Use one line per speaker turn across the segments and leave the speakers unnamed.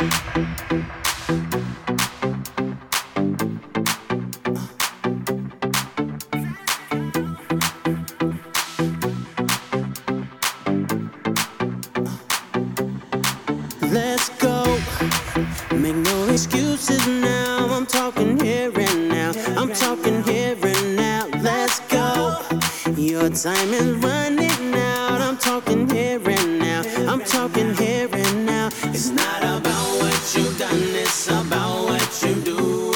Let's go. Make no excuses now. I'm talking here and now. I'm talking here and now. Let's go. Your time is running out. I'm talking here and now. I'm talking here and now. It's not about what you've done, it's about what you do.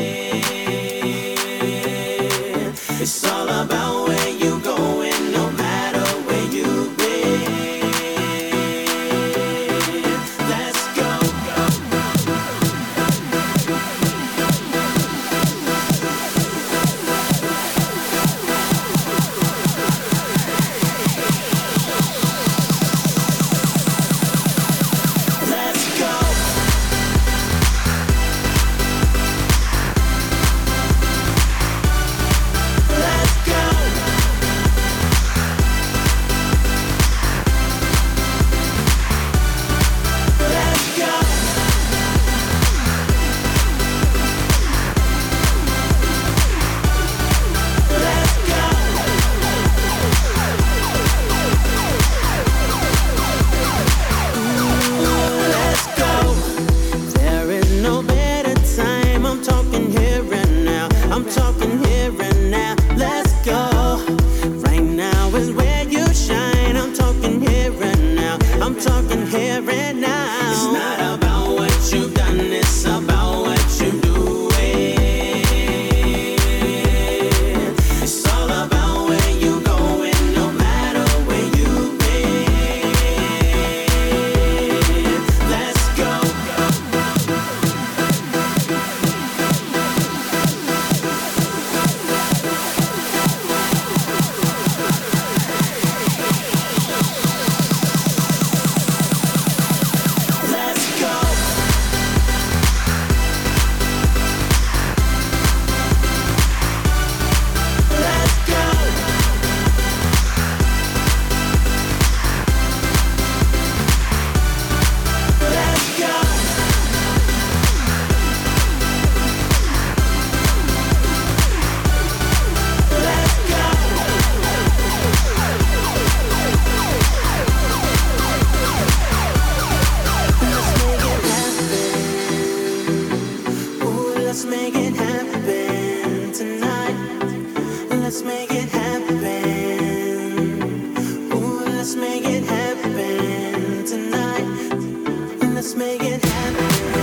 It's all about where you going, no matter where you've been. Let's go. Let's go. Let's go. Let's go. Let's go. Let's go. There is no better time. I'm talking here and now. I'm talking here and now. Let's go. Right now is where you shine. I'm talking here and now. I'm talking here and now. It's not about what you've done, it's about what you do. It's all about where you going, no matter where you've been. Let's go. Let's go. Let's go. Let's go. Let's go. Let's make it happen tonight. Let's make it happen. Ooh, let's make it happen tonight. Let's make it happen.